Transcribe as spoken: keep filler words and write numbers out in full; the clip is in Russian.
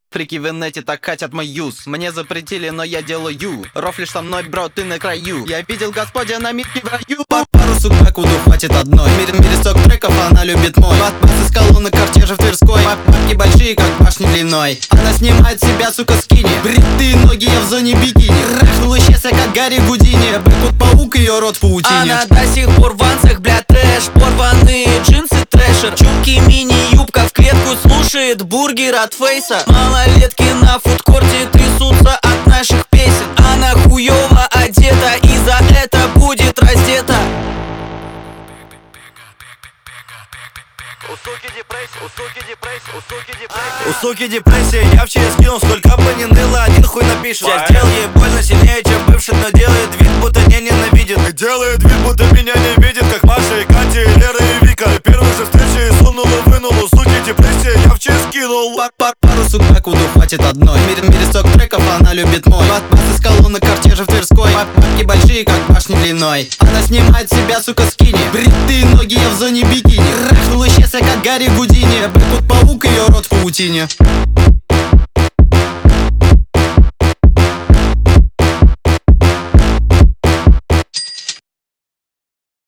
Фрики в инете так хотят мой юз. Мне запретили, но я делаю. Рофлишь со мной, бро, ты на краю. Я видел Господя на митке в раю. Пару сук покуду хватит одной. Мир, мирисок треков, она любит мой. Бас из колонны картежа в Тверской. Папки большие, как башни длиной. Она снимает с себя, сука, скини. Бритые ноги, я в зоне бикини. Рахнул исчез, как Гарри Гудини. Бэкут-паук, ее рот в паутине. Она до сих пор в ванцах, бля, трэш. Порванные джинсы, трэшер. Чулки, мини-юбка в клетку. Слушает бургер от Фейса. Малолетки на фудкорте трясутся от наших песен. Она хуёво одета и за это будет раздета. У суки депрессия, у суки депрессия, у суки депрессия. У суки депрессия, я в ЧС скинул, сколько бы ни ныло, один хуй напишет. Я сделал ей больно сильнее, чем бывший, но делает вид, будто не ненавидит. И делает вид, будто меня не видит, как Маша и Катя, и Лера и Вика. Первой же встречи и сунул и вынул, у суки депрессия, я в ЧС скинул. Пар -пар Пару сук покуду хватит одной. Мир, мирисок треков, она любит мой. Бас из колонны картежа в Тверской. Папки большие, как башни длиной. Она снимает с себя, сука, скини. Бритые ноги, я в зоне бикини. Рахнул исчез, как Гарри Гудини. Бэкут-паук, ее рот в паутине.